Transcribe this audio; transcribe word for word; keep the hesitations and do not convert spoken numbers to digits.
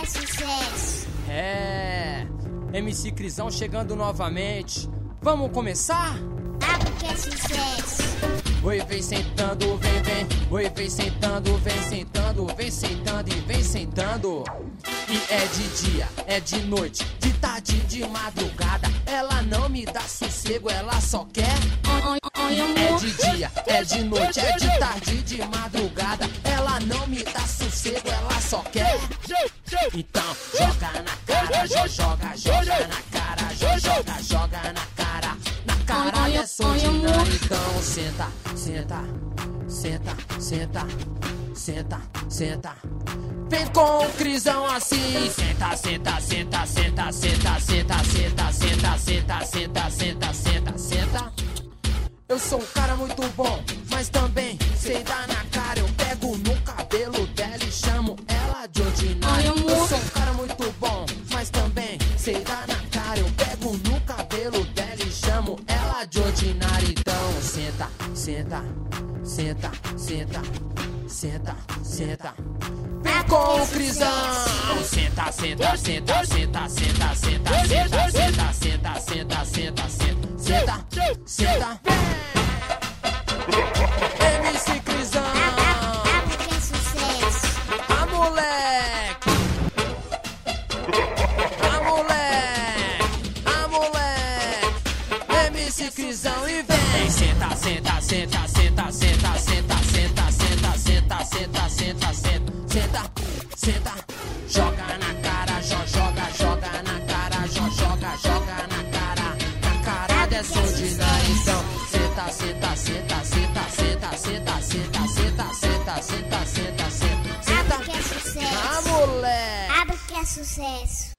é sucesso. É, M C Crisão chegando novamente. Vamos começar? Abre que é sucesso. Oi, vem sentando, vem, vem. Oi, vem sentando, vem sentando, vem sentando e vem sentando. E é de dia, é de noite, de tarde, de madrugada. Ela não me dá sossego, ela só quer. É de dia, é de noite, é de tarde, de madrugada. Ela não me dá sossego, ela só quer. Então joga na cara, jo, joga, joga na cara, jo, joga, joga na cara. Na cara é sondina, então senta, senta, senta, senta, senta, senta. Vem com o Crisão assim. Senta, senta, senta, senta, senta, senta, senta, senta, senta, senta, senta, senta, senta. Eu sou um cara muito bom, mas também sei dar na cara. Eu pego no cabelo dela e chamo ela de ordinária. Eu sou um cara muito bom, mas também sei dar na cara. Eu pego no cabelo dela e chamo ela de ordinária. Então senta, senta, senta, senta, senta, senta. Vem com o Crisão. Senta, senta, senta, senta, senta, senta, senta, senta, senta, senta, senta, senta, senta, senta. M C Crisão. Abre que é sucesso. A moleque. A moleque. A moleque. M C Crisão e vem. Senta, senta, senta, senta, senta, senta, senta, senta, senta, senta, senta, senta. Senta, senta, joga na cara, jo, joga, joga na cara, jo, joga, joga na cara, na cara dessa ordinária. Então, senta, senta, senta, senta, senta, senta, senta, senta, senta, senta, senta, senta, senta. Abre que é sucesso. Ah, moleque. Abre que é sucesso.